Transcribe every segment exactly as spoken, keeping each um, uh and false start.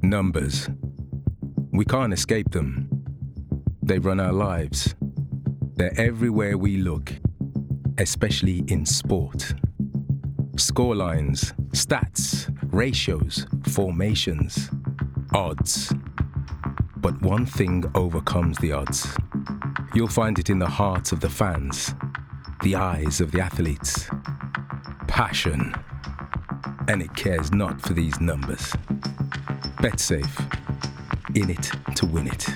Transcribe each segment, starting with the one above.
Numbers. We can't escape them. They run our lives. They're everywhere we look, especially in sport. Scorelines, stats, ratios, formations, odds. But one thing overcomes the odds. You'll find it in the hearts of the fans, the eyes of the athletes. Passion. And it cares not for these numbers. BetSafe. In it to win it.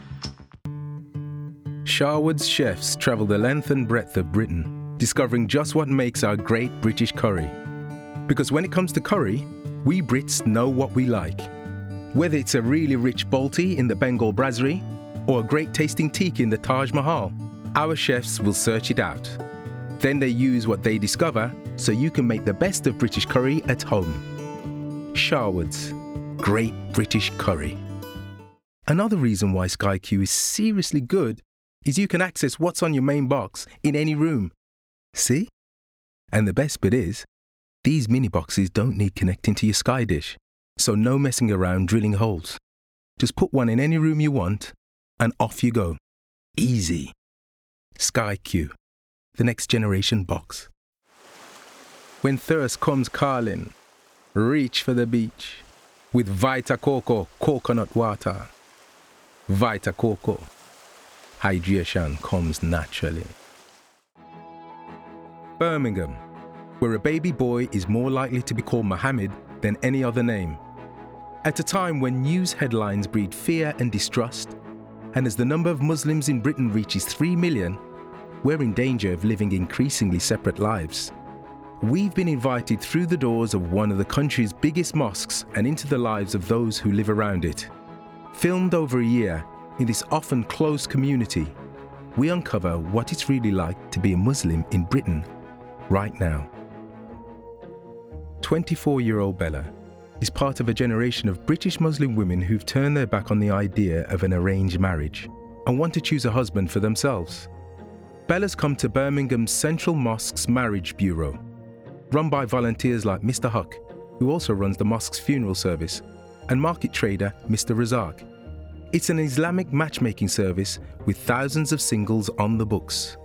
Sharwood's chefs travel the length and breadth of Britain, discovering just what makes our great British curry. Because when it comes to curry, we Brits know what we like. Whether it's a really rich balti in the Bengal Brasserie or a great tasting tikka in the Taj Mahal, our chefs will search it out. Then they use what they discover so you can make the best of British curry at home. Sharwood's Great British Curry. Another reason why Sky Q is seriously good is you can access what's on your main box in any room. See? And the best bit is, these mini boxes don't need connecting to your Sky dish, so no messing around drilling holes. Just put one in any room you want, and off you go. Easy. Sky Q, the next generation box. When thirst comes calling, reach for the beach with Vita Coco coconut water. Vita Coco. Hydration comes naturally. Birmingham, where a baby boy is more likely to be called Mohammed than any other name. At a time when news headlines breed fear and distrust, and as the number of Muslims in Britain reaches three million, we're in danger of living increasingly separate lives. We've been invited through the doors of one of the country's biggest mosques and into the lives of those who live around it. Filmed over a year in this often closed community, we uncover what it's really like to be a Muslim in Britain right now. twenty-four-year-old Bella is part of a generation of British Muslim women who've turned their back on the idea of an arranged marriage and want to choose a husband for themselves. Bella's come to Birmingham's Central Mosque's Marriage Bureau, run by volunteers like Mister Huck, who also runs the mosque's funeral service, and market trader Mister Razak. It's an Islamic matchmaking service with thousands of singles on the books.